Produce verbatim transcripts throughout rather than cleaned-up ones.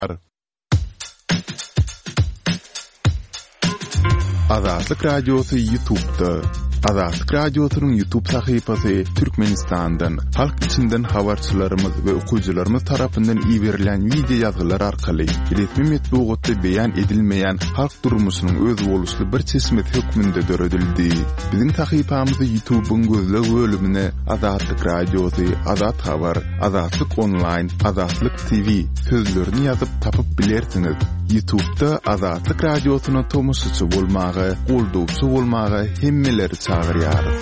Azatlyk Radiosu YouTube'da. Azatlyk Radiosu'nun YouTube sahifası Türkmenistan'dan, halk içinden habarçılarımız ve okucularımız tarafından iyi verilen video yazılar arkaly resmi metbuatda beyan edilmeyen halk durmuşunun öz boluşly bir çeşmet hükmünde döredildi. Bizim sahifamızı YouTube'un gözlü bölümüne Azatlyk Radiosu, Azat Habar, Azatlyk Online, Azatlyk T V sözlerini yazıp tapıp bilersiniz. YouTube'da Azatlyk Radiosu'na tomusçu bolmagy, goldupçu bolmagy hemmeleri çağırýar.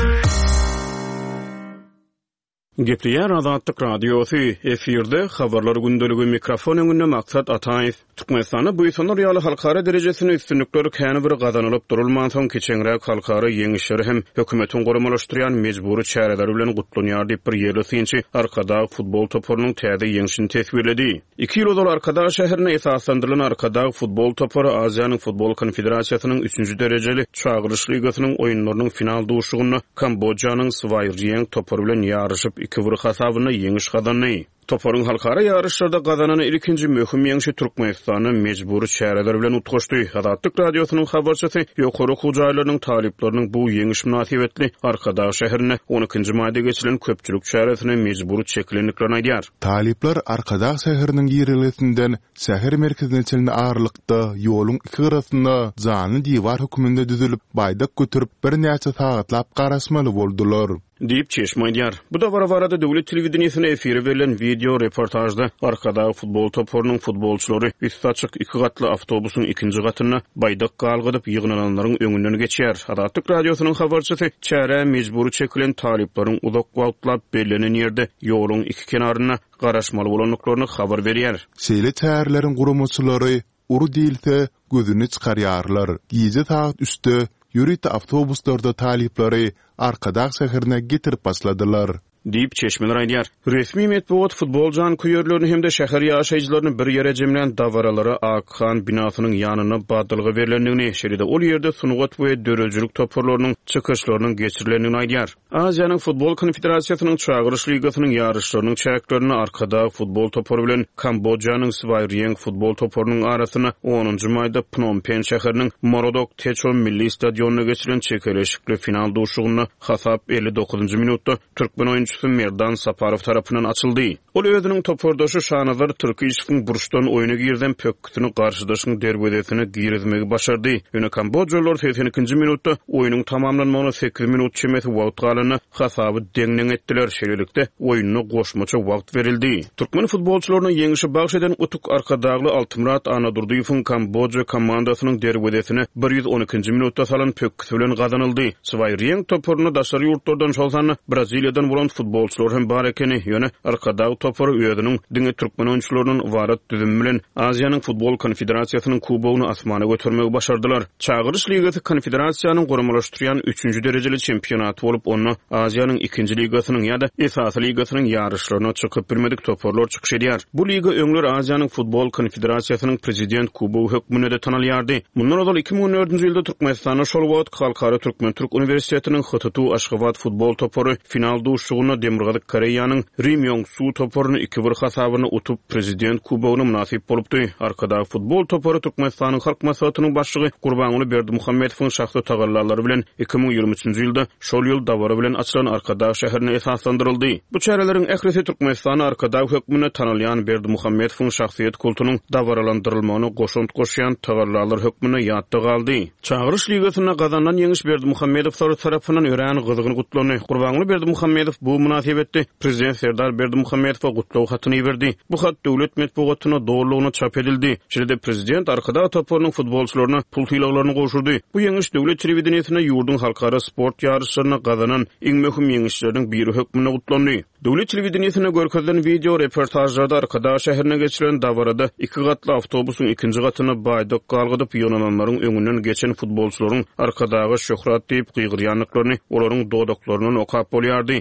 Gepliýär Azatlyk Radiosu efirde habarlar gündöligi mikrofon öňünde maksat Ataýew. Türkmenistanda bu ýylyň ýaly halkara derejesine üstünlikleri käni bir gazanylyp durulman soň keçenrä halkara ýeňişleri hem hökümetiň goramalashdyran mejbury çäreler bilen gutlanýar diýip bir ýerli synçy arkada futbol topurynyň täze ýeňişini tesbirledi. iki ýyl ol arkada şäherine esaslandyrylan arkada futbol topury Aziýanyň futbol konfederasiýasynyň üçünji derejeli çağırış ligasynyň oýunlarynyň final duşugyny Kambodjanyň Swairjeng topury bilen ýaryşyp iki bir hasabyna ýeňiş kazandy. Toporun halkara yarışlarda kazanan ilkinci möhüm ýeňişi Türkmenistany mejbury çäreler bilen utgaşdy. Azatlyk Radiosynyň habarçysy ýokary hujaýlarynyň taliplerini bu ýeňiş münasibetli arkada şäherine on ikinji maýda geçilen köpçülik çäresine mejbury çeklenliklerini aýdýar. Talipler arkada şäheriniň ýerlesinden şäher merkezine çelen ağırlykda ýoluň iki garasynda jany diýwar hökmünde düzülip baýdak götürüp bir näçe sagatlap garaşmaly boldular. Diýip çeşmeýär. Bu da bara-barada döwlet telewizionyny efiri berilen video reportajda arkada futbol topurynyň futbolçulary üst açyk iki gatly awtobusyň ikinji gatyna baýdak galgydyp ýygnananlaryň öňünden geçýär. Azatlyk Radiosynyň habarçysy çäre mejbury çekilen taliplaryň uzak wagtlap belenen ýerde ýoluň iki kenaryna garaşmaly bolanlyklaryny habar berýär. Şeýle çärelerin gurumçylary uru diýilse gözüni çykarýarlar. Gije saat üçte ýürüýte awtobuslarda taliplary arkada şäherine getirip başladylar. Diýip çeşmeler aýdýar. Resmi metbuat futboljan köýerlerini hem de şäher ýaşaýjylaryny bir ýere jemlen dawaralary Akhan binasynyň ýanyna badylgy berilendigini, şeýle de ol ýerde sunugat we dörejülük topurlarynyň çykyşlarynyň geçirilendigini aýdýar. Aziýanyň futbol konfederasiýasynyň çağırış ligasynyň ýarışlarynyň çäklerini arkada futbol topury bilen Kambodjanyň Swairjeng futbol topurynyň arasyna onunji maýda Phnom Penh şäheriniň Morodok Techon milli stadionuna geçirilen çekeleşikli final duşugyna hasap elli dokuzunji minutda Türkmen oýunçy Merdan Saparov tarapyndan açyldy. Ol özüniň topordaşy Şanazar Türkiýewiň burçdan oýuna girden pökkütini garşydaşyň derbedesine girizmegi başardy. Ýöne Kambodjalılar seksen ikinji minutda oýunyň tamamlanmagyna sekiz minut çemeti wagt galyny hasaby deňneň etdiler. Şeýlelikde oýunyna goşmaça wagt berildi. Türkmen futbolçularynyň ýeňişi bagş eden utuk arkadagly Altymrat Anadurdyýewiň Kambodja komandasynyň derbedesine bir ýüz on ikinji minutda salan pökküti bilen gazanyldy. Swairjeng topuryny daşary ýurtlardan şolsany Braziliýadan bolan futbolçular hem bar ekeni, ýöne arkadagy topury öýüdiniň diňe türkmen oýunçylarynyň warat düzüm bilen Aziýanyň futbol konfederasiýasynyň kubogyny asmana götürmegi başardylar. Çağırış ligasy konfederasiýanyň guramalaşdyrýan üçünji derejeli çempionaty bolup, onu Aziýanyň ikinji ligasynyň ýa-da esasy ligasynyň ýarışlaryna çykyp bilmedik toporlar çykyş edýär. Bu liga öňler Aziýanyň futbol konfederasiýasynyň prezident kubogy hökmünde de tanalýardy. Mundan öňki iki ming on dördünji ýylda Türkmenistanyň şol wagt halkara Türkmen Türk Uniwersitetining H T T Aşgabat futbol topury final duşugyna Demirgazyk Koreýanyň Rim Yong-su topuryny iki bir hasabyna utup prezident kubogyna munasip bolupdy. Arkada futbol topury Türkmenistanyň halk maslahatynyň başlygy Gurbanuly Berdimuhammedowyň şahsy tagallalary bilen iki ming ýygrimi üçünji ýylda şol ýyl dawary bilen açylan arkada şäherine esaslandyryldy. Bu çäreleriň ähresi Türkmenistany arkada hökmüne tanalýan Berdimuhammedowyň şahsyýet kultunyň dawaralandyrylmagyna goşunt goşýan tagallalary hökmüne ýatda galdy. Çağırış ligasyna gazanan ýeňiş Berdimuhammedow tarapyndan ören gyzygyny gutlandy. Gurbanuly Berdimuhammedow bu münasibetde prezident Serdar Berdimuhammedowa gutlaw hatyny berdi. Bu hat döwlet metbuatyna dogrulygyna çap edildi. Şeýle prezident arkada topurynyň futbolçularyna pul tylaklaryny goşurdy. Bu ýeňiş döwlet telewizionyna ýurdun halkara sport ýarışlaryna gazanan iň möhüm ýeňişleriň biri hökmüne gutlandy. Döwlet telewizionyna görkezlen video reportajlarda arkada şäherine geçiren dawarada iki gatly awtobusyň ikinji gatyna baýdak galgydyp ýonananlaryň öňünden geçen futbolçularyň arkadagy şöhrat diýip gygyrýanlyklaryny, olaryň dodaklaryny okap bolýardy. Türkmen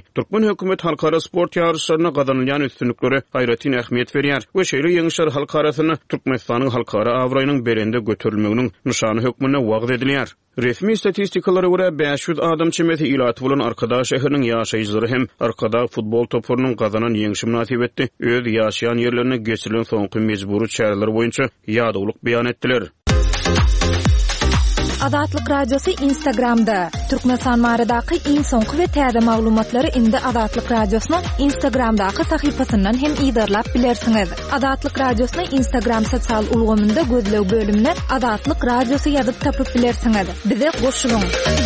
hökümet halkara sport yarışlarına gazanylýan üstünliklere gaýratyn ähmiýet berýär we şeýle ýeňişler halkarasyny Türkmenistanyň halkara awraýynyň berende göterilmeginiň nişany hökmüne wagt edilýär. Resmi statistikalara göre beş yüz adam çemeti ilaty bolan Arkada şäheriniň ýaşaýjylary hem Arkada futbol topurynyň gazanan ýeňişi münasibetde öz ýaşaýan ýerlerine geçirilen soňky mejburi çäreler boýunça ýadawlyk beýan etdiler. Azatlyk radiosu Instagramda. Türkmenistan maradaky iň soňky we täze maglumatlary indi Azatlyk radiosynyň Instagramdaky sahypasyndan hem ýa-da bilersiňiz. Azatlyk radiosyny Instagram sosial ulgamynda gözlew bölümine Azatlyk radiosu ýazyp tapyp bilersiňiz. Bize goşulyň.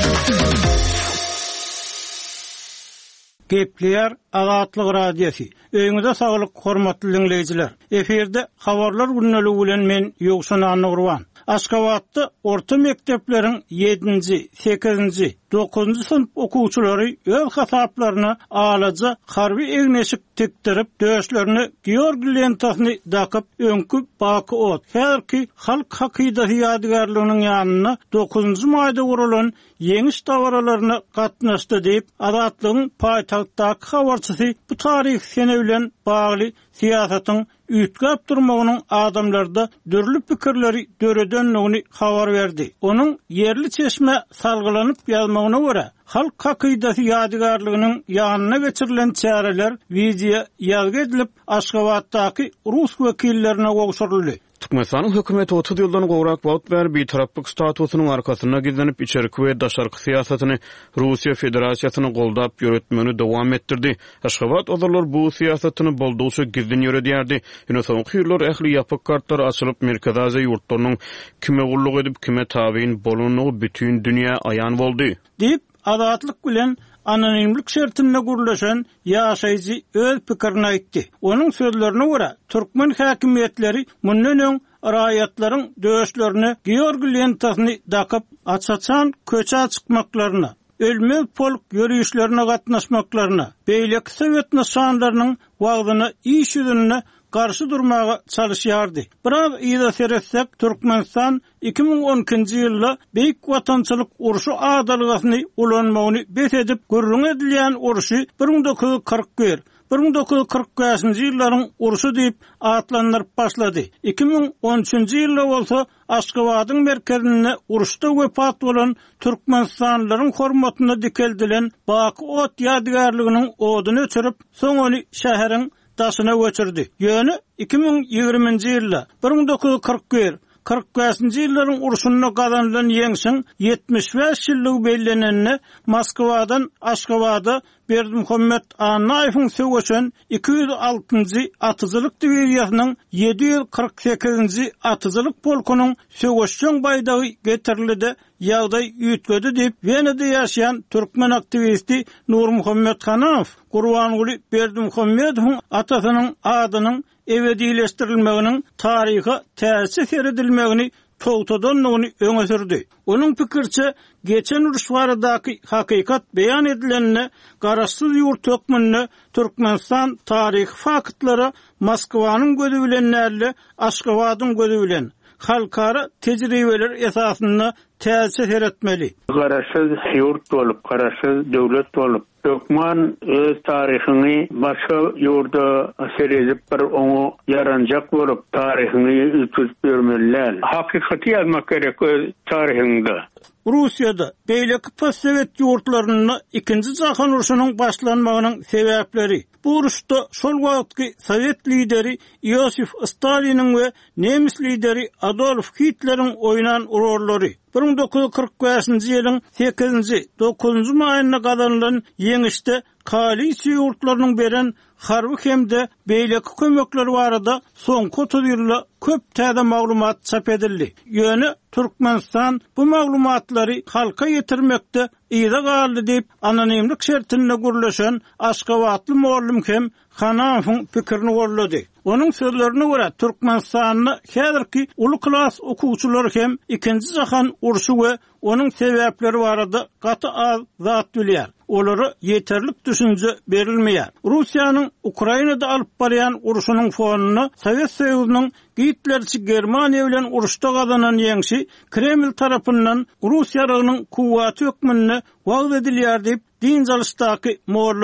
Gepler Azatlyk radiosu. Öňüňizde saglyk, hormatly dinleýijiler. Eferde habarlar günlügi bilen men Ýogşan Anurwan. Aşgabatda orta mektepleriň yedinji, sekizinji, dokuzunji sınıf okuwçylary öz hasaplaryna alaja harby egneşik tektirip döşlerini Georgi lentasyny dakyp öňkü baky ot. Herki halk hakydasy ýadygarlygynyň ýanyna dokuzunji maýda guralan ýeňiş dawralaryna gatnaşdy diýip Azatlygyň paýtagtdaky habarçysy bu taryh sene bilen bagly siýasatyň ütgäp durmagynyň adamlarda dürli pikirleri döredönligini habar berdi. Onun yerli çeşme salgylanyp ýazmagyna görä halk hakydasy ýadygarlygynyň ýanyna geçirilen çäreler video ýazgy edilip Aşgabatdaky Rus wekillerine gowşuruldy. Türkmenistanyň hökümeti otuz ýyldan gowrak wagt ber bir taraplyk statusynyň arkasyna gizlenip içerki we daşarky siýasatyny Russiýa Federasiýasyny goldap ýöretmegini dowam etdirdi. Aşgabat ozarlar bu siýasatyny bolduqça gizlen ýöredýärdi. Ýöne soňky ýyllar ähli ýapyk kartlar açylyp Merkez Aziýa ýurtlarynyň kime gulluk edip kime tabiň bolanyny bütün dünýä aýan boldy. Diýip Azatlyk bilen anonimlik şertinde gurlaşan ýaşaýjy öz pikirini aýtdy. Onun sözlerine görä Türkmen häkimetleri mundan öň raýatlaryň döşlerini Georgi lentasyny dakyp açaçan köçe çykmaklaryna, ölme polk ýörüşlerine gatnaşmaklaryna, beýleki sowet nişanlarynyň wagtyny iş ýüzüne karşı durmaga çalışýardy. Biraz ýa-da seretsek Türkmenistan iki bin on ikinji ýylda beýik watançylyk uruşy adalgatyny ulanmagyny bet edip gürrüň edilýän uruşy bir bin dokuz yüz kırk bir bir bin dokuz yüz kırk beşinji ýyllaryň uruşy diýip atlandyryp başlady. iki bin on üçinji ýylda bolsa Aşgabatyň merkezinde uruşda wepat bolan Türkmenistanlylaryň hormatyna dikeldilen Baky ot ýadygarlygynyň oduny öçürip soňony şäheriň daşyna göçürdi. Ýöne iki bin ýygrimiňji ýylda bir bin dokuz yüz kırk bir kırk beşinji ýyllaryň uruşunda gazanylan ýeňişiň yetmiş beş ýyllygy bellenenine Moskwadan Aşgabada Berdimuhammed Anaýewiň söwüşen iki yüz altynjy atyjylyk diwiziýasynyň yedi yüz kırk sekizinji atyjylyk polkunyň söwüşçüň baýdagy getirildi ýagdaý ýütgedi diýip Wenede ýaşaýan türkmen aktivisti Nurmuhammed Hanow Gurbanguly Berdimuhammedowyň atasynyň adynyň ebedileşdirilmeginiň taryhy täsir seredilmegini togtadanlygyny öňe sürdi. Onun pikirçe geçen uruşlardaky hakykat beýan edilenine garaşsyz ýurt hökmünde Türkmenistan taryhy faktlary Moskwanyň gözü bilen näle Aşgabatyň gözü bilen halkara tejribeler esasında täsir seretmeli. Garaşsyz ýurt bolup, garaşsyz döwlet bolup, Türkmen öz taryhyny başga ýurda seredip bir oňa yaranjak bolup taryhyny ütüp bermeliler. Hakykaty ýazmak gerek öz taryhynda. Russiýada beýleki postsovet ýurtlaryna ikinji jahan uruşynyň başlanmagynyň sebäpleri. Bu uruşda şol wagtky Sowet lideri Iosif Staliniň we nemis lideri Adolf Hitler'iň oýnan rollary. bir bin dokuz yüz kırk beşinji ýylyň sekizinji dokuzunji maýyna gazanylan ýeňişde koalisiýa ýurtlarynyň beren harby hemde beýleki kömekleri barada soňky otuz ýylda köp täze maglumat çap edildi. Ýöne Türkmenistan bu maglumatlary halka ýetirmekde ýa-da galdy diýip anonimlik şertinde gurlaşan Aşgabatly muallim hem Hanowyň pikirini gorlady. Onun sözlerine görä Türkmenistanyň häzirki uly klas okuwçylary hem ikinji jahan uruşy we onun sebäpleri barada gaty az zat bilýär. Olary ýeterlik düşünje berilmeýär. Russiýanyň Ukrainada alyp barýan uruşynyň fonuny Sowet Soýuzynyň Hitlerçi Germaniýa bilen uruşda gazanan ýeňişi Kreml tarapyndan Russiýanyň kuwaty hökmüne wagt edilýär diýip dinjalysdaky muallim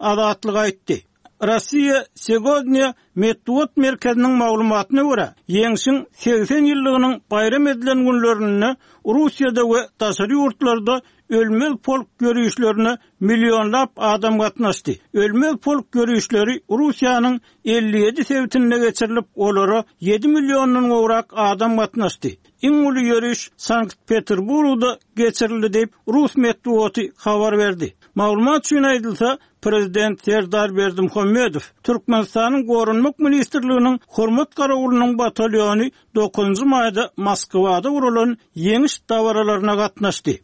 Azatlyk aýtdy. Rossiya Segodnya Medved merkeziniň maglumatyna görä, ýeňşiň seksen ýyllygynyň bayram edilen günlerini Russiýada we daşary ýurtlarda ölmez polk görüşlerine milyonlap adam gatnaşdy. Ölmez polk görüşleri Russiýanyň elli ýedi sewtine geçirilip, olara ýedi milyondan gowrak adam gatnaşdy. Iň uly görüş Sankt-Peterburgda geçirildi diýip Rus medeniýeti habar berdi. Maglumat üçin aýdylsa, Prezident Serdar Berdimuhammedow Türkmenistanyň Gorunmak Ministrliginiň hormat garawylynyň batalyony dokuzunçy maýda Moskwada urulan ýeňiş dawaralaryna gatnaşdy.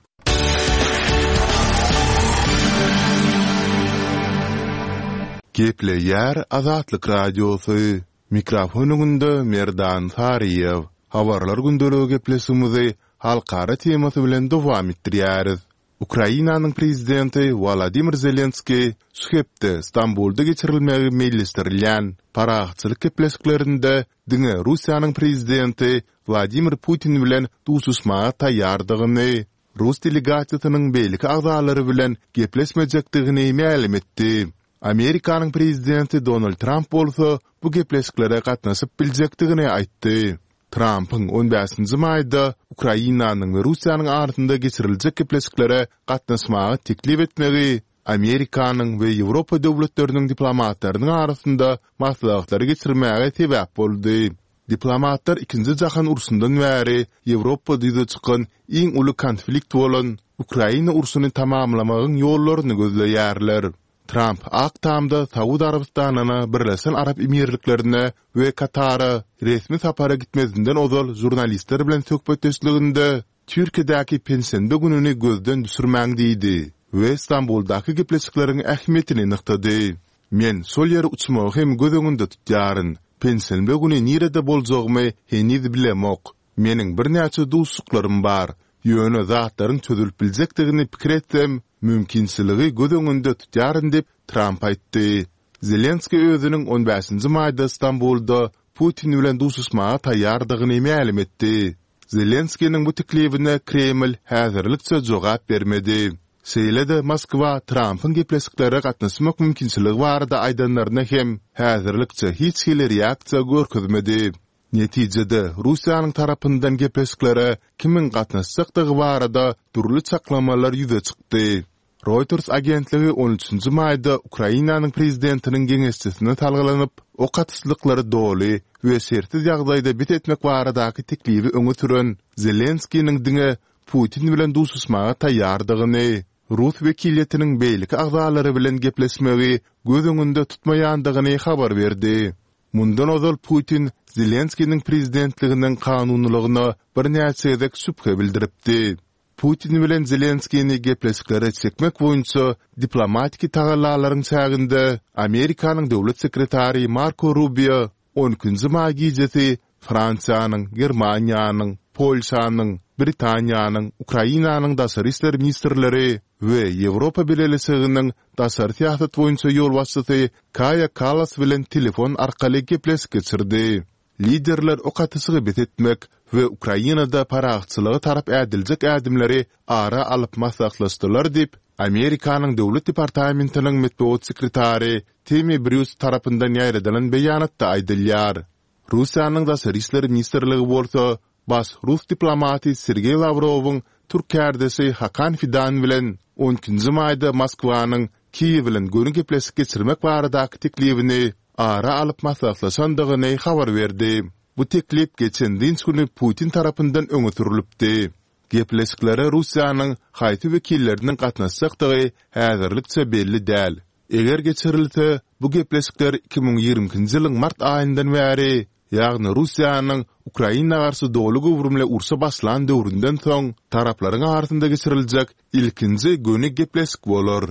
Geple ýer Azatlyk radiosu. Mikrofonunda Merdan Fariýew. Habarlar gündölegi geplesimizi halkara temasy bilen dowam etdirýäris. Ukrainanyň prezidenti Volodymyr Zelenski Suhepde Stambulda geçirilmegi meýilleşdirilýän paraçylyk geplesklerinde diňe Russiýanyň prezidenti Vladimir Putin bilen dusuşmaga taýýardygyny, Rus delegasiýasynyň beýlik agzalary bilen gepleşmejekdigini ma'lum etdi. Amerikanyň prezidenti Donald Trump bolsa bu gepleşiklere gatnaşyp biljekdigini aýtdy. Trump'ın on beşinçi maýda Ukrainanyň we Russiýanyň arasynda geçiriljek gepleşiklere gatnaşmagy teklip etmegi Amerikanyň we Ýewropa döwletleriniň diplomatlarynyň arasynda maslahatlary geçirmäge sebäp boldy. Diplomatlar ikinji jahan urusyndan bäri Ýewropa diýde çykan iň uly konflikt bolan Ukraina urusyny tamamlamagyň ýollaryny gözleýärler. Trump aktamda Saudi Arabistanyna, Birleşen Arap Emirliklerine we Katara resmi sapara gitmezinden ozal jurnalistler bilen söhbetleşiginde Türkiýedäki pensiýa gününi gözden düşürmäň diýdi we Istanbuldaky gepleşikleriň ähmiýetini nyktady. Men sol ýere uçmagy hem göz öňünde tutýaryn. Pensiýa güni nirede boljagymy heniz bilemok. Meniň bir näçe dostluklarym bar. Ýöne zatlaryň çözülüp biljekdigini pikir etsem, mümkinçiligi göz öňünde tutýaryn diýip Trump aýtdy. Zelenski özüniň on beşinçi maýda Istanbulda Putin bilen dusuşmaga taýýardygyny ma'lum etdi. Zelenskiň bu teklifine Kreml häzirlikçe jogap bermedi. Seýlede Moskwa Trump'yň gepleşiklere gatnaşmak mümkinçiligi barada aýdanlaryna hem häzirlikçe hiç hili reaksiýa görkezmedi. Netijede Russiýanyň tarapyndan gepleşiklere kimin gatnaşjakdygy barada turly çaklamalar ýüze çykdy. Reuters agentligi on üçinçi maýda Ukrainanyň prezidentiniň geňeşçisine talgylanyp, o gatyslyklary doly we sertiz ýagdaýda bit etmek baradaky teklibi öňe süren Zelenskiň diňe Putin bilen dusuşmaga taýýardygyny, Rus wekiliyetiniň beýlik agzalary bilen gepleşmegi göz öňünde tutmaýandygyny habar berdi. Mundan ozal Putin Zelenskiň prezidentliginden kanunlygyna bir näçe edek şüphe bildiripdi. Putin bilen Zelenskiň gepleşiklere çekmek boýunça diplomatik tagallalaryň çäginde Amerikanyň döwlet sekretary Marco Rubio on üçinçi maý gecesi Fransiýanyň, Germaniýanyň, Polşanyň, Britaniýanyň, Ukrainanyň daşary işler ministrleri we Ýewropa Birleşiginiň daşary siýasat boýunça ýol başçysy Kaja Kallas bilen telefon arkaly gepleşik geçirdi. Liderler o gatysygy bet etmek we Ukrainada paraçylygy tarap ädiljek ädimleri ara alyp maslahatlaşdylar diýip Amerikanyň döwlet departamentiniň medeniýet sekretary Timothy Bruce tarapyndan ýaýradylan beýanatda aýdylýar. Russiýanyň daşary işler ministrligi bolsa bas Rus diplomaty Sergey Lavrowyň Türk kärdesi Hakan Fidan bilen on üçinçi maýda Moskwanyň Kiýew bilen görüň gepleşik geçirmek baradaky teklibini ara alyp maslahatlaşandygyny habar berdi. Bu teklip geçen dinç günü Putin tarapyndan öňe sürilipdi. Gepleşiklere Russiýanyň haýty wekilleriniň gatnaşjakdygy häzirlikçe belli däl. Eger geçirilse, bu gepleşikler iki bin ýygrymyňky ýylyň mart aýyndan bäri, ýagny Russiýanyň Ukraina garşy dolu gowrumly ursa başlan döwründen soň taraplaryň arasynda geçiriljek ilkinji göni gepleşik bolar.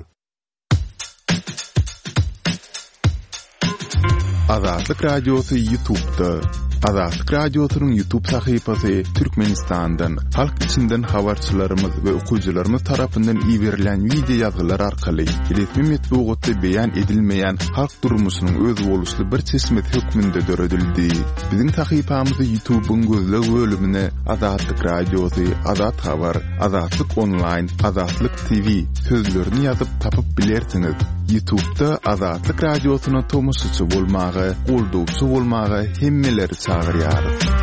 Azatlyk radiosu YouTube'da. Azatlyk radiosynyň YouTube sahypasy Türkmenistandan, halk içinden habarçylarymyz we okuwçylarymyz tarapyndan iýerilen video ýazgylar arkaly resmi medeniýetde beýan edilmeýän halk durmuşynyň öz boluşly bir çeşmet hökmünde döredildi. Biziň sahypamyzy YouTube'un gözleg bölümine Azatlyk radiosu, Azat habar, Azatlyk online, Azatlyk T V sözlerini ýazyp tapyp bilersiňiz. YouTube'da Azatlyk Radiosyna tomusçy bolmagy, goldawçy bolmagy hemmeleri çagyrýar.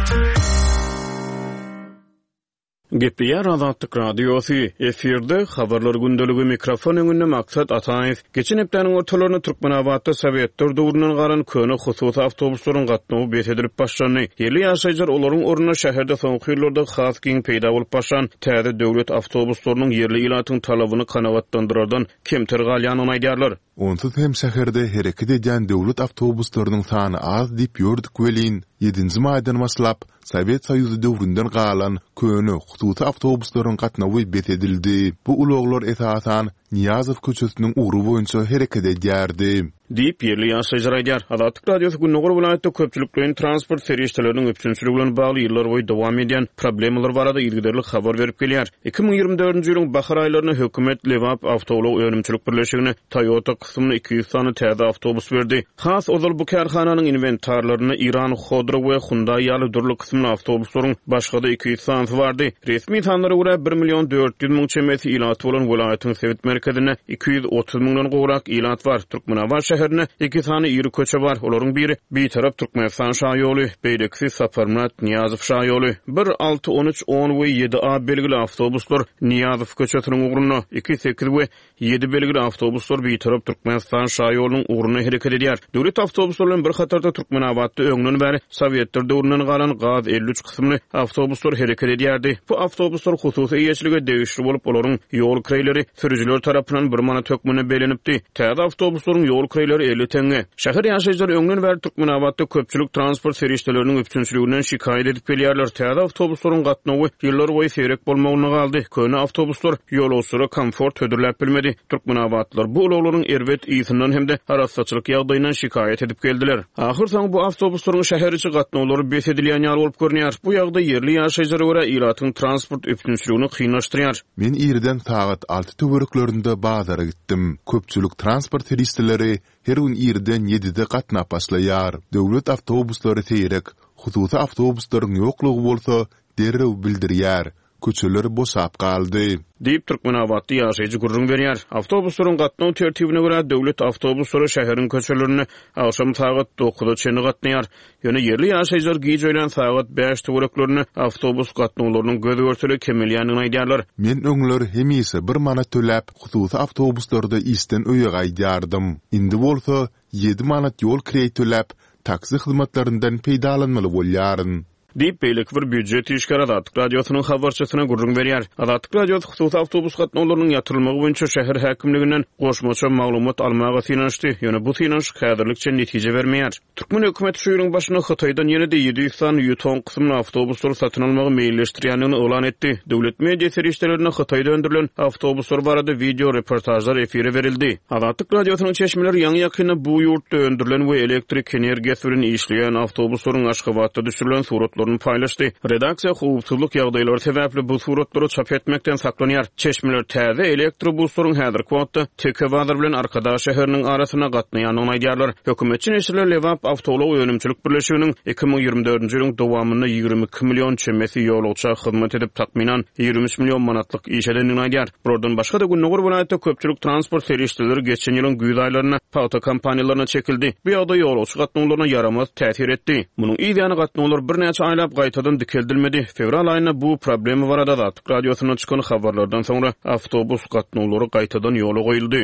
Gepler Azatlyk Radiosu efirde habarlar gündəligi mikrofon öňünde maksat Ataýew geçen hepdeniň ortalaryny Türkmenawatda Sowetler döwründen garan köne hususy awtobuslaryň gatnawy betedilip başlany. Yerli ýaşaýjylar olaryň ornuny şäherde soňky ýyllarda has giň peýda bolup başlan. Täze döwlet awtobuslarynyň yerli ilatyň talabyny kanawatlandyrardan kemter galýanyny aýdýarlar. Onsuz hem şäherde hereket edýän döwlet awtobuslarynyň sany az diýip ýördik welin. yedinji maýdan başlap Sowet Soýuzy döwründen galan köne hususy awtobuslaryň gatnawy betedildi. Bu ulaglar esasan Niyazow köçesiniň uğru boýunça hereket edýärdi. Diýip yerli ýaşaýjylar aýdýar. Azatlyk Radiosu Günnäger vilayatda köpçüliklerin transport serişçileriniň öpçünçüligi bilen bagly ýyllar boýy dowam edýän problemalar barada ilgiderlik habar berip gelýär. iki ming ýygrimi dördünji ýylyň bahar aýlaryna hökümet Lewap Awtolog öňümçilik birleşigine Toyota kysymyny iki ýüz sany täze awtobus berdi. Has ozal bu karhananyň inventarlaryny Iran Khodro we Hyundai ýaly durly kysymly awtobuslaryň başga-da iki ýüz sany bardy. Resmi sanlara görä bir million dört ýüz miň çemeti ilat bolan vilayatyň Sowet merkezine iki ýüz otuz miňden gowrak ilat bar. Türkmenawat şäherine iki sany ýyry köçe bar. Olaryň biri bir tarap Türkmenistan şaýoly, beýleki Saparmat Niyazow şaýoly. bir alty on üç on we ýedi A belgili awtobuslar Niyazow köçesiniň ugruna, iki sekiz we ýedi belgili awtobuslar bir tarap Türkmenistan şaýolynyň ugruna hereket edýär. Döwlet awtobuslarynyň bir hatarda Türkmenawatda öňünden bäri Sowetler döwründen galan gaz elli üç kysymly awtobuslar hereket edýärdi. Bu awtobuslar hususy ýeşlige degişli bolup olaryň ýol kireýleri sürüjüler tarapyndan bir mana tökmüne belenipdi. Täze awtobuslaryň ýol kireýleri elli teňe. Şäher ýaşaýjylar öňünden bäri Türkmenawatda köpçülik transport serişçileriniň öpçünçiliginden şikaýet edip gelýärler. Täze awtobuslaryň gatnawy ýyllar boýy serek bolmagyna galdy. Köne awtobuslar ýolawçylara komfort hödürläp bilmedi. Türkmenawatlylar bu ulaglaryň erbet ýysynyň hemde arassaçylyk ýagdaýyndan şikaýet edip geldiler. Ahir soň bu awtobuslaryň şäher içi gatnawlary besedilýän ýaly bolup görünýär. Bu ýagdaý yerli ýaşaýjylara görä ilatyň transport öpçünçiligini kynlaşdyrýar. Men ýerden sagat alty töwereklerinde bazara gitdim. Köpçülik transport serişçileri her gün ýerden ýedide gatnap başlaýar. Döwlet awtobuslary seýrek, hususy awtobuslaryň ýoklugy bolsa derrew bildirýär. Köçeler boşap galdy. Diýip Türkmenawatda ýaşaýjy gurrun berýär. Awtobuslaryň gatnaw tertibine görä döwlet awtobuslary şäheriň köçelerini akşam sagat dokuza çenli gatnaýar. Ýöne yerli ýaşaýjylar giýjelen sagat beş töwereklerini awtobus gatnawlarynyň göz görtüli kemelýäniňi aýdýarlar. Men öňler hemise bir manat töläp hususy awtobuslarda isten öýe gaýdýardym. Indi bolsa ýedi manat ýol kireý töläp taksi hyzmatlaryndan peýdalanmaly bolýaryn. Diýip beýleki bir büdjet işgär Azatlyk Radiosynyň habarçysyna gurrun berýär. Azatlyk Radiosu hususy awtobus gatnawlarynyň ýatyrylmagy boýunça şäher häkimliginden goşmaça maglumat almaga synanşdy. Ýöne bu synanş häzirlikçe netije bermeýär. Türkmen hökümeti şu ýylyň başyna Hytaýdan ýene-de ýedi ýüz sany ýetmiş kysymly awtobuslar satyn almagy meýilleşdirýänini elan etdi. Döwlet media serişçilerine Hytaýda öndürilen awtobuslar barada video reportajlar efire berildi. Azatlyk Radiosynyň çeşmeleri ýaňy ýakynda bu ýurtda öndürilen we elektrik energiýasy bilen işleýän awtobuslaryň Aşgabatda düşürilen suratlaryny paylaşdy. Redaksiýa howpsuzlyk ýagdaýlary sebäpli bu suratlary çap etmekden saklanýar. Çeşmeler täze elektrobuslaryň häzirki wagtda Tekebazar bilen Arkada şäheriniň arasyna gatnaýanyny aýdýarlar. Hökümetçi näşrler Lewap Awtolog öňümçilik birleşiginiň iki ming ýygrimi dördünji ýylyň dowamyny ýygrimi iki million çemeti ýolawçy hyzmat edip takminan ýygrimi üç million manatlyk iş edenini aýdýar. Buradan başga da Günnäger vilayatda köpçülik transport serişçileri geçen ýylyň güýz aýlaryna paýta kampaniýalaryna çekildi. Bu ýagdaý ýolawçy gatnawlaryna yaramaz täsir etdi. Munyň ýa-da gatnawlar bir näçe aýlap gaýtadan dikeldilmedi. Fevral aýyna bu problemi barada Azatlyk Radiosyna çykan habarlardan soňra awtobus gatnawlary gaýtadan ýola goýuldy.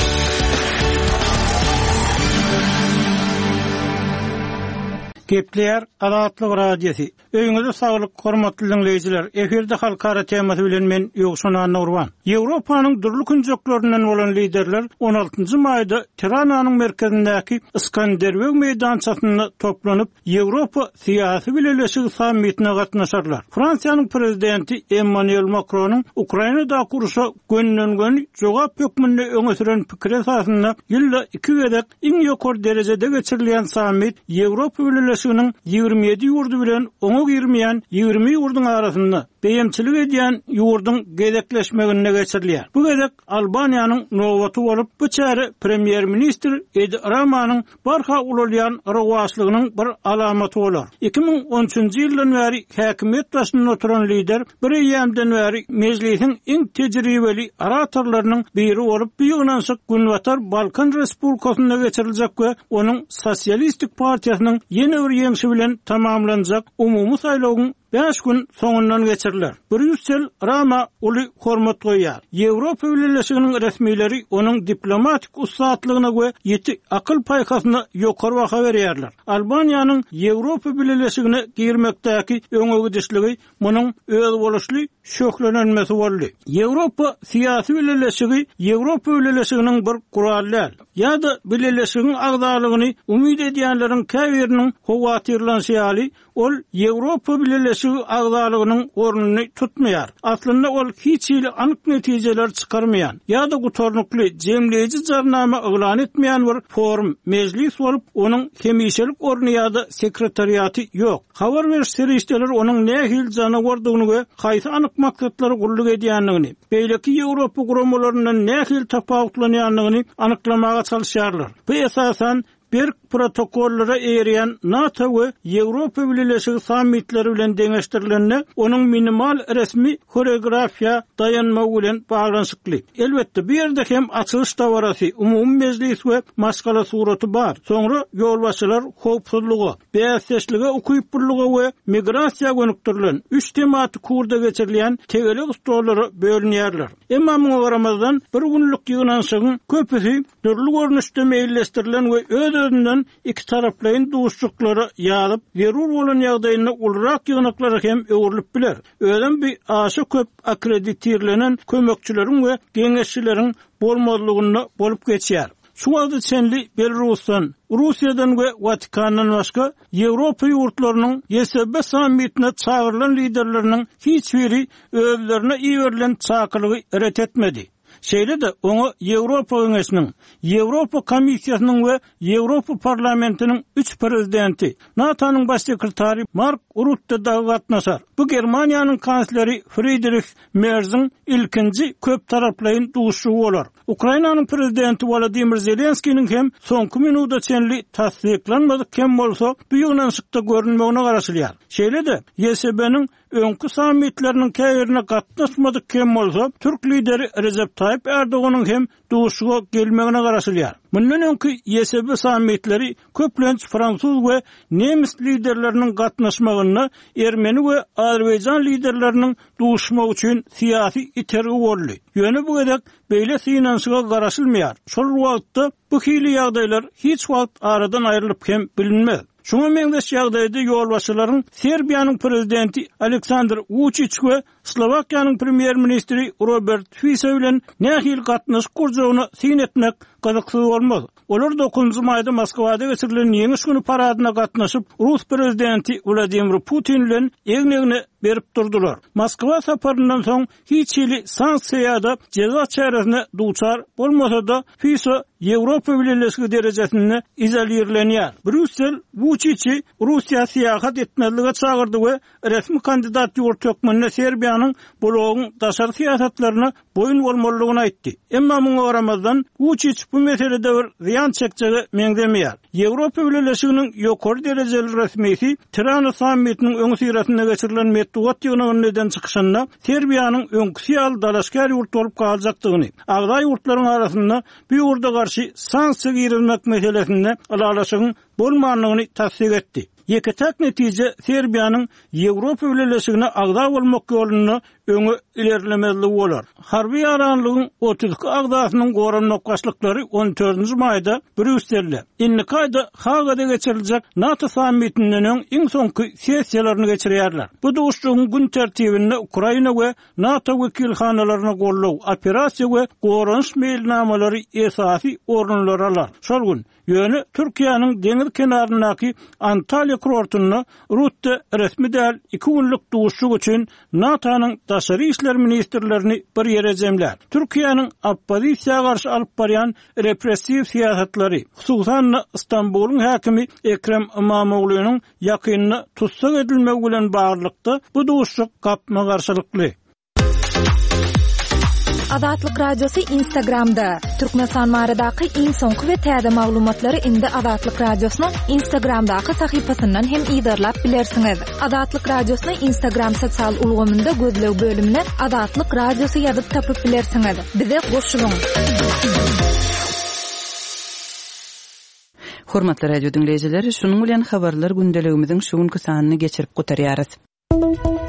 Gepler Azatlyk Radiosu. Öňüňizde saglyk hormatly dinleýijiler. Eferde halkara temasy bilen men Ýogşan Nurwan. Ýewropanyň durly künjekleriniň bolan liderler on altynjy maýda Tirananyň merkezindäki Iskanderbew meýdançasyna toplanyp Ýewropa syýasy bileşigi sammitine gatnaşarlar. Fransiýanyň prezidenti Emmanuel Macronyň Ukrainada kuruşa gönlengön jogap hökmünde öňe süren pikir esasynda ýylda iki gezek iň ýokary derejede geçirilýän sammit Ýewropa bileşiginiň ýygrimi ýedi ýurdu bilen oňa girmeýän ýygrimi ýurdun arasynda beýemçilik edýän ýurdun gezekleşmegine geçirilýär. Bu gezek Albaniýanyň nowaty bolup, bu çäre premier ministr Edi Ramanyň barha ulalýan rowaslygynyň bir alamaty bolar. iki ming on üçinji ýyldan bäri häkimet başynda oturan lider bir ýamdan bäri mejlisiň iň tejribeli oratorlarynyň biri bolup, bu ýygnaşyk Günwatar Balkan Respublikasyna geçiriljek we onuň Sosialistik partiýasynyň ýeni bir ýeňşi bilen tamamlanjak umumy saýlawyň beş gün soňundan geçiriler. Brüssel Rama uly hormat goýýar. Ýewropa Birleşiginiň resmileri onuň diplomatik ustatlygyna we ýeti akyl paýkasyna ýokary baha berýärler. Albaniýanyň Ýewropa Birleşigine girmekdäki öňe gidişligi munyň öz boluşly şöklenmesi boldy. Ýewropa siýasy birleşigi Ýewropa Birleşiginiň bir gurallar ýa-da birleşigiň agdalygyny umyt edýänleriň käbiriniň howatyrlanýaly ol Ýewropa Birleşigi agdalygynyň ornuny tutmaýar. Aslynda ol hiç ýyly anyk netijeler çykarmaýan ýa-da gutornukly jemleýici jarnama eglan etmeýän bir forum, mejlis bolup, onuň hemişelik orny ýa-da sekretariaty ýok. Habar beriş serişdeler onuň nähil jana gordugyny we haýsy anyk maksatlary gullyk edýänligini, beýleki Ýewropa guramalaryndan nähil tapawutlanýanlygyny anyklamaga çalışýarlar. Bu esasan bir protokollara eýerýän NATO we Ýewropa Birleşigi sammitleri bilen deňeşdirilenne onuň minimal resmi koreografiýa dayanmagy bilen baglanşykly. Elbetde bu ýerde hem açylyş dawarasy, umumy mejlis we maskala suraty bar. Soňra ýolbaşçylar howpsuzlygy, bäsleşligi, ukuypurlygy we migrasiýa gönüktirilen üç tematy kurda geçirilýän tegelik stolary bölünýärler. Emma muňa garamazdan bir günlük ýygnaşygyň köpüsi türli görnüşde meýilleşdirilen we öz özünden iki taraplayın duşçukları ýalyp, zerur bolan ýagdaýynda ulrak ýygnaklara hem öwrülip biler. Öýlen bir aşy köp akreditirlenen kömekçileriň we geňeşçileriň bolmadlygyny bolup geçýär. Şuňa çenli Belarusdan, Russiýadan we Vatikandan başga Ýewropa ýurtlarynyň Y S B sammitine çağırılan liderleriniň hiç biri özlerine iýerilen çakylygy ret etmedi. Şeýle de oňa Ýewropa Öňeşiniň, Ýewropa Komissiýasynyň we Ýewropa Parlamentiniň üç prezidenti, NATO'nyň baş sekretary Mark Rutte da gatnaşar. Bu Germaniýanyň kansleri Friedrich Merz'in ilkinji köp taraplayın duşuşy bolar. Ukrainanyň prezidenti Volodymyr Zelenskiýiň hem soňky minuta çenli tasdiklanmadyk kem bolsa, bu ýygnaşykda görünmegine garaşylýar. Şeýle de Y S B'niň öňkü sammitleriniň käbirine gatnaşmadyk kem bolsa, Türk lideri Recep Tayyip Erdoğan'ın hem duşuğa gelmegine garaşylýar. Mundan öňkü Y S B sammitleri köplenç Fransuz we Nemis liderleriniň gatnaşmagyna, Ermeni we Azerbaýjan liderleriniň duşmagy üçin siýasy itergi boldy. Ýöne bu gedek beýle synanşyga garaşylmaýar. Şol wagtda bu hili ýagdaýlar hiç wagt aradan aýrylyp hem bilinmez. Şuňa meňdeş ýagdaýda ýolbaşçylaryň Serbiýanyň prezidenti Aleksandr Vučić we Slowakiýanyň premier ministri Robert Fico bilen nähil gatnaş kurjagyny syn etmek gyzyksyz bolmaz. Olar dokuzunçy maýda Moskwada geçirilen ýeňiş güni paradyna gatnaşyp Rus prezidenti Vladimir Putin bilen egne-egne berip durdular. Moskwa saparyndan soň hiç ýyly sanksiýada jeza çäresine duçar bolmasa-da Fico Ýewropa Birleşigi derejesinde izolirlenýär. Brüssel Vučićy Russiýa syýahat etmezlige çagyrdy we resmi kandidat ýurt hökmünde Serbiýanyň bologyň daşary syýasatlaryna boyun bolmalygyny aýtdy. Emma muňa garamazdan Vučić bu meselede bir ziýan çekjegi meňdemeýär. Ýewropa Birleşiginiň ýokary derejeli resmisi Tirana sammitiniň öňü syrasynda geçirilen metduat ýygnagynyň çykyşynda Serbiýanyň öňkü syýal dalaşkar ýurt bolup galjakdygyny, agdaý ýurtlaryň arasynda bu ýurda garşy sanksiýa girilmek meselesinde alalaşygyň bolmanlygyny tasdik etdi. Ýeketek netije Serbiýanyň Ýewropa Birleşigine agda bolmak ýolunda öňe ilerlemezligi bolar. Harby ýaranlygyň otuzky agdasynyň goranmak başlyklary on dördünçi maýda Brüsselde, Innikayda Hagada geçiriljek NATO sammitinden öň iň soňky sessiýalaryny geçirýärler. Bu duşuşyň gün tertibinde Ukraina we NATO wekilhanalaryna gollaw, operasiýa we goranyş meýilnamalary esasy orunlar alar. Şol gün ýöne Türkiýanyň deňiz kenarynaky Antalya kurortuny Rutda resmi däl iki günlük duşuşyk üçin NATO'nyň daşary işler ministrlerini bir ýere jemlär. Türkiýanyň oppozisiýaga garşy alyp barýan repressiw siýasatlary, hususan İstanbulyň häkimi Ekrem İmamoğlu'nyň ýakynyny tutsak edilmegi bilen baglykda bu duşuşyk gapma garşylykly. Azatlyk radiosu Instagramda. Türkmenistan baradaky iň soňky we täze maglumatlary indi Azatlyk radiosynyň Instagramdaky sahypasyndan hem ýydarlap bilersiňiz. Azatlyk radiosyny Instagram sosial ulgamynda gözlew bölümine Azatlyk radiosu ýazyp tapyp bilersiňiz. Bize goşulyň. Hormatly radio dinleýijileri, şunuň bilen habarlar gündeligimiziň şu günkü sanyny geçirip gotarýarys.